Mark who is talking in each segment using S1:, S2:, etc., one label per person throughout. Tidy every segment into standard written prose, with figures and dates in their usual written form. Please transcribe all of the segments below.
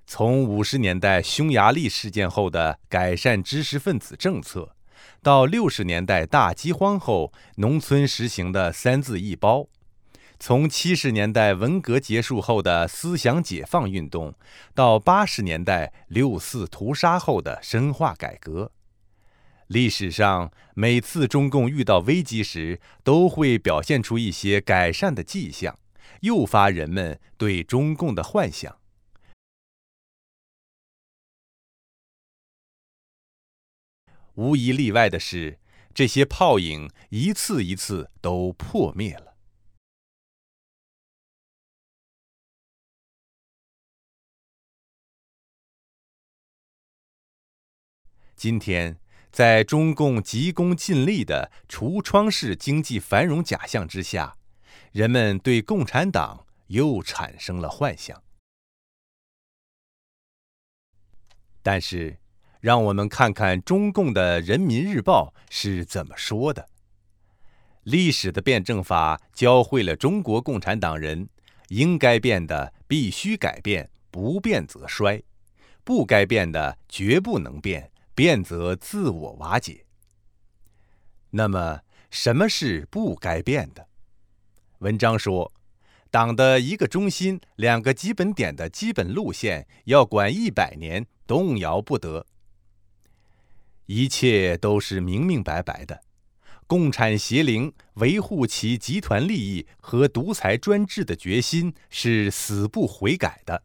S1: 从50年代匈牙利事件后的改善知识分子政策，到60年代大饥荒后农村实行的3字一包，从70年代文革结束后的思想解放运动，到80年代6·4屠杀后的深化改革，历史上每次中共遇到危机时，都会表现出一些改善的迹象，诱发人们对中共的幻想。无一例外的是，这些泡影一次一次都破灭了。今天，在中共急功近利的橱窗式经济繁荣假象之下，人们对共产党又产生了幻想。但是，让我们看看中共的《人民日报》是怎么说的。历史的辩证法教会了中国共产党人，应该变的必须改变，不变则衰；不该变的绝不能变，变则自我瓦解。那么，什么是不该变的？文章说，党的一个中心、2个基本点的基本路线要管100年，动摇不得。一切都是明明白白的，共产邪灵维护其集团利益和独裁专制的决心是死不悔改的。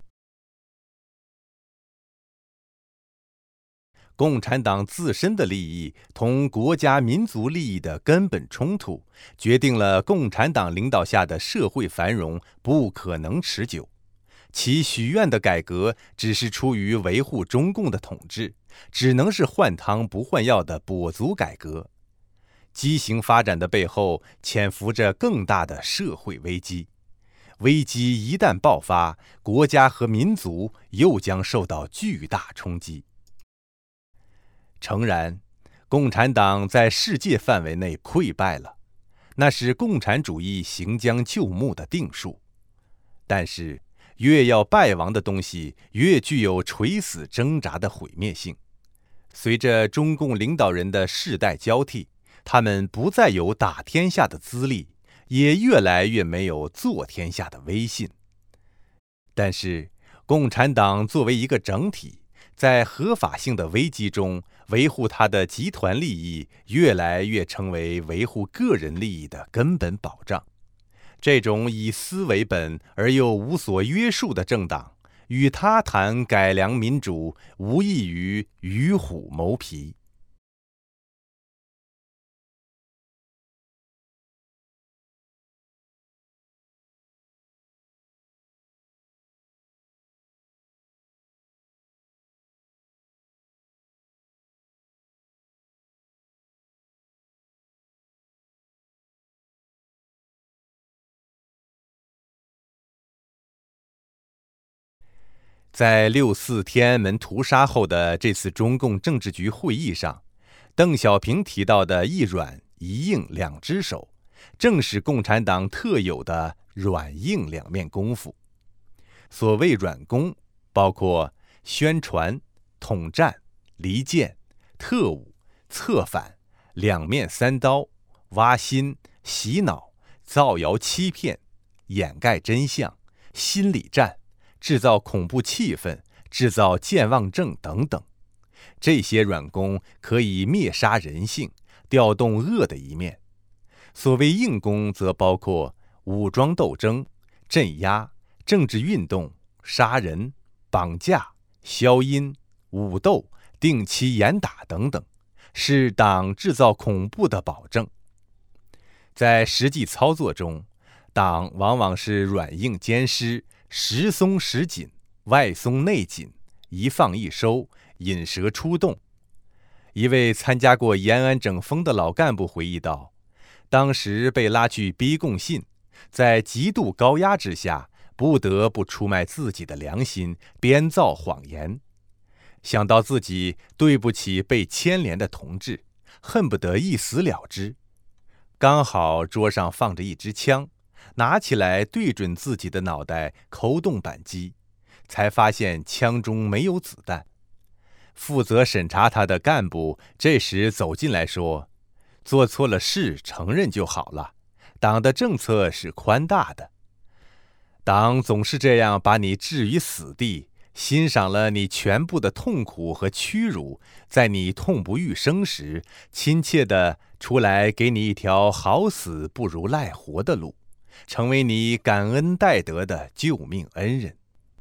S1: 共产党自身的利益同国家民族利益的根本冲突，决定了共产党领导下的社会繁荣不可能持久。其许愿的改革只是出于维护中共的统治，只能是换汤不换药的跛足改革。畸形发展的背后潜伏着更大的社会危机。危机一旦爆发，国家和民族又将受到巨大冲击。诚然，共产党在世界范围内溃败了，那是共产主义行将就木的定数。但是，越要败亡的东西，越具有垂死挣扎的毁灭性。随着中共领导人的世代交替，他们不再有打天下的资历，也越来越没有做天下的威信。但是，共产党作为一个整体，在合法性的危机中，维护他的集团利益，越来越成为维护个人利益的根本保障。这种以私为本而又无所约束的政党，与他谈改良民主，无异于与虎谋皮。在6·4天安门屠杀后的这次中共政治局会议上，邓小平提到的一软一硬2只手，正是共产党特有的软硬两面功夫。所谓软功，包括宣传、统战、离间、特务、策反、两面3刀、挖心、洗脑、造谣欺骗、掩盖真相、心理战、制造恐怖气氛、制造健忘症等等。这些软功可以灭杀人性，调动恶的一面。所谓硬功则包括武装斗争、镇压、政治运动、杀人、绑架、消音、武斗、定期严打等等，是党制造恐怖的保证。在实际操作中，党往往是软硬兼施，时松时紧，外松内紧，一放一收，引蛇出洞。一位参加过延安整风的老干部回忆道，当时被拉去逼供信，在极度高压之下，不得不出卖自己的良心，编造谎言。想到自己对不起被牵连的同志，恨不得一死了之。刚好桌上放着一支枪，拿起来对准自己的脑袋，扣动扳机， 才发现枪中没有子弹。负责审查他的干部这时走进来说：“做错了事承认就好了，党的政策是宽大的。党总是这样把你置于死地，欣赏了你全部的痛苦和屈辱，在你痛不欲生时，亲切地出来给你一条好死不如赖活的路，成为你感恩戴德的救命恩人。”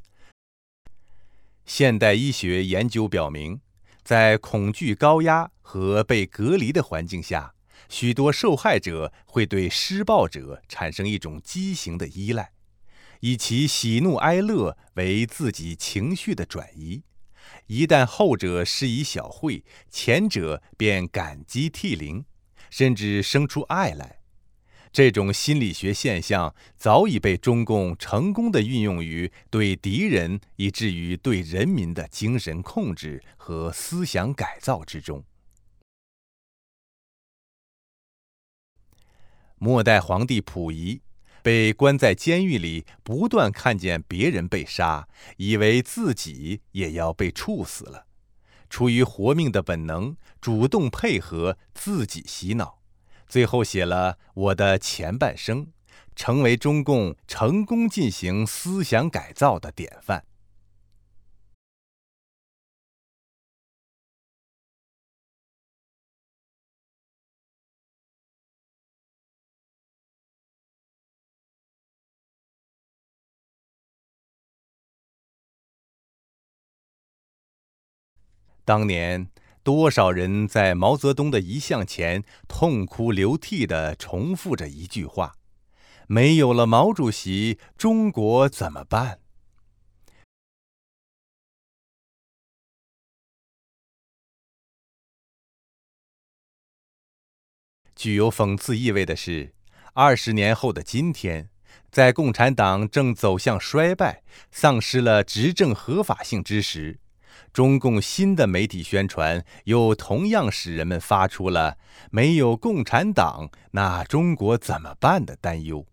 S1: 现代医学研究表明，在恐惧高压和被隔离的环境下，许多受害者会对施暴者产生一种畸形的依赖，以其喜怒哀乐为自己情绪的转移。一旦后者施以小惠，前者便感激涕零，甚至生出爱来。这种心理学现象早已被中共成功地运用于对敌人以至于对人民的精神控制和思想改造之中。末代皇帝溥仪被关在监狱里，不断看见别人被杀，以为自己也要被处死了，出于活命的本能，主动配合，自己洗脑，最后写了《我的前半生》，成为中共成功进行思想改造的典范。当年多少人在毛泽东的遗像前痛哭流涕地重复着一句话：“没有了毛主席，中国怎么办？”具有讽刺意味的是，20年后的今天，在共产党正走向衰败、丧失了执政合法性之时，中共新的媒体宣传又同样使人们发出了没有共产党，那中国怎么办的担忧。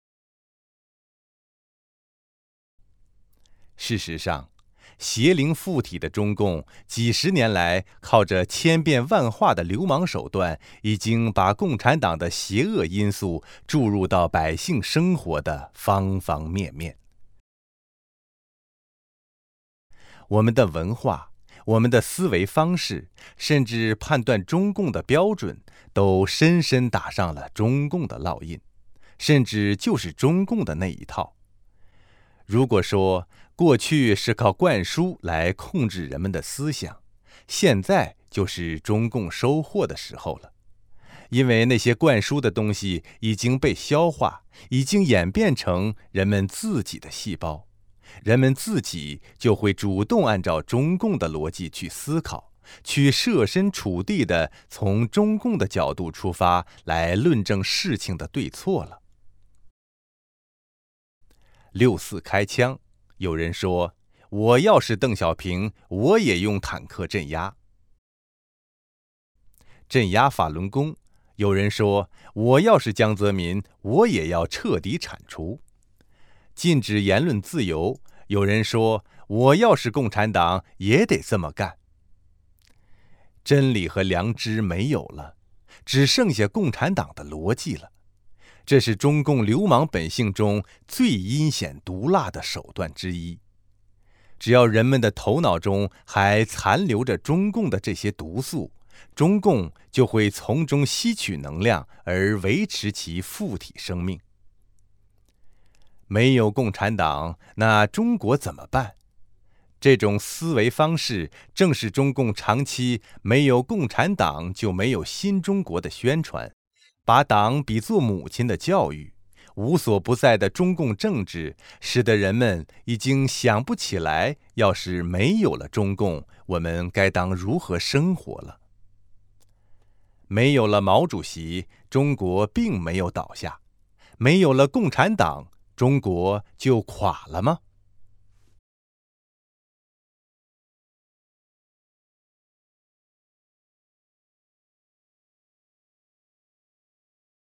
S1: 事实上，邪灵附体的中共几十年来靠着千变万化的流氓手段，已经把共产党的邪恶因素注入到百姓生活的方方面面。我们的文化、我们的思维方式，甚至判断中共的标准，都深深打上了中共的烙印，甚至就是中共的那一套。如果说过去是靠灌输来控制人们的思想，现在就是中共收获的时候了。因为那些灌输的东西已经被消化，已经演变成人们自己的细胞，人们自己就会主动按照中共的逻辑去思考，去设身处地地从中共的角度出发来论证事情的对错了。6·4开枪，有人说，我要是邓小平，我也用坦克镇压。镇压法轮功，有人说，我要是江泽民，我也要彻底铲除。禁止言论自由，有人说，我要是共产党，也得这么干。真理和良知没有了，只剩下共产党的逻辑了。这是中共流氓本性中最阴险毒辣的手段之一。只要人们的头脑中还残留着中共的这些毒素，中共就会从中吸取能量，而维持其附体生命。没有共产党，那中国怎么办？这种思维方式正是中共长期没有共产党就没有新中国的宣传，把党比作母亲的教育，无所不在的中共政治，使得人们已经想不起来，要是没有了中共，我们该当如何生活了。没有了毛主席，中国并没有倒下；没有了共产党，中国就垮了吗？